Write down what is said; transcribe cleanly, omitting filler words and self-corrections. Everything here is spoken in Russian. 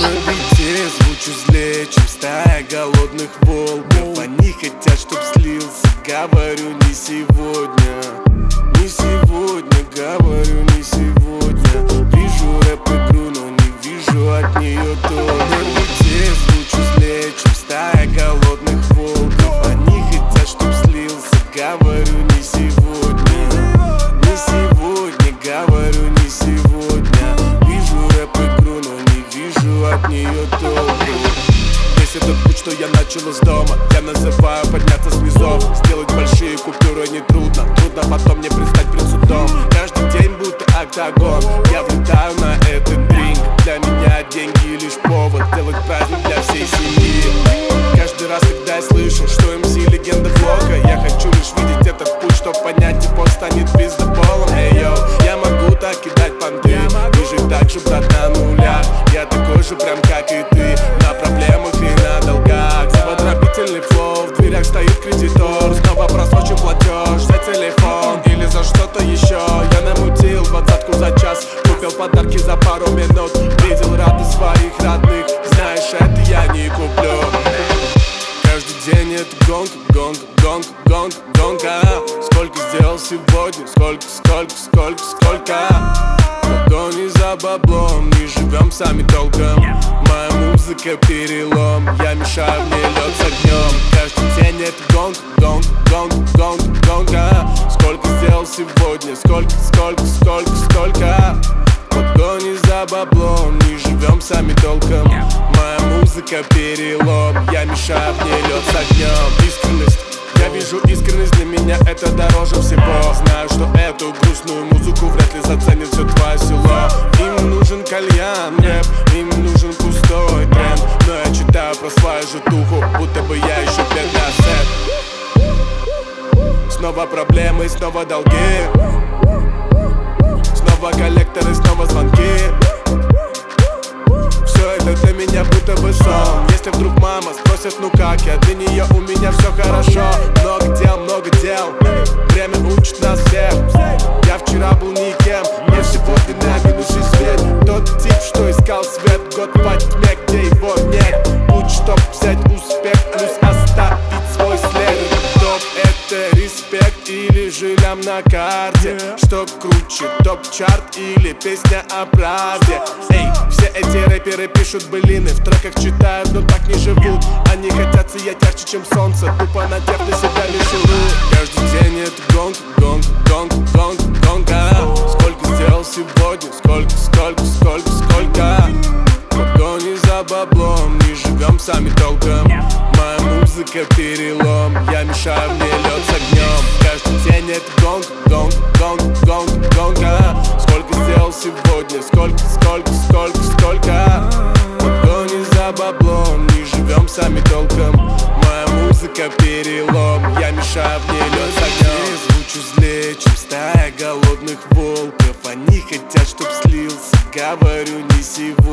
На бите звучу злее, чем стая голодных волков. Они хотят, чтоб слился, говорю, не сегодня. Не сегодня, говорю, не сегодня. Вижу рэп-игру, но не вижу от нее толка. На бите звучу злее, чем стая голодных волков. Они хотят, чтоб слился, говорю, не сегодня. Не сегодня, говорю, не сегодня. Вижу рэп-игру, но не вижу от нее толку. Весь этот путь, что я начал из дома, я называю подняться с низов. Сделать большие купюры нетрудно, трудно потом мне предстать пред судом. Каждый день будто октагон, я влетаю на этот дринг. Для меня деньги лишь повод делать праздник для всей семьи. Каждый раз, когда я слышу, что МС легенда блока, я хочу лишь видеть этот путь, чтоб понять, типа станет пиздоболом. Эй, йоу, я могу так кидать понты, и жить так же, брат, на нулях. Я такой же, прям как и ты, на проблемах и на долгах. Заботробительный флоу, в дверях стоит кредитор. Снова просрочен платеж за телефон или за что-то еще. Я намутил 20-ку за час, купил подарки за пару минут. Видел радость своих родных, знаешь, это я не куплю. Каждый день это гонка, гонка, гонка, гонка, гонка. Сколько сделал сегодня, сколько. Погони за баблом, не живем сами толком. Моя музыка перелом, я мешаю в ней лед с огнем. Каждый день это гонка, гонка, гонка, гонка, гонка. Сколько сделал сегодня, сколько. Погони за баблом, не живем сами толком. Моя музыка перелом, я мешаю в ней лед с огнем. Искренность, я вижу искренность, для меня это дороже всего. Знаю, что эту грустную музыку вряд ли заценит все твое село. Им нужен кальян, рэп, им нужен пустой тренд. Но я читаю про свою житуху, будто бы я еще бедный ассет. Снова проблемы, снова долги, снова коллекторы, снова звонки. Все это для меня будто бы сон. Если вдруг мама спросит, ну как я, для нее у меня все хорошо. Много дел, время учит нас всех. Я вчера был никем, мне сегодня на минусе свет. Тот тип, что искал свет, год по тьме, где его нет. Путь, чтоб взять успех, плюс оставить свой след. Топ — это респект или же лям на карте? Что круче, топ-чарт или песня о правде? Эй, все эти рэперы пишут былины, в треках читают, но так не живут. Они хотят сиять ярче, чем солнце, тупо надев на себя мишуру. Каждый день это гонка, гонка, гонка, гонка, гонка. Сколько сделал сегодня, сколько. Погони за баблом, не живем сами толком. Моя музыка перелом, я мешаю в ней лед с огнем. Каждый день это гонка, гонка, гонка, гонка, гонка. Сколько сделал сегодня, сколько. Погони за баблом, не живем сами толком. Моя музыка перелом, я мешаю в ней лед с огнем. Звучу злее, чем стая голодных волков. Они хотят, чтоб слился, говорю, не сегодня.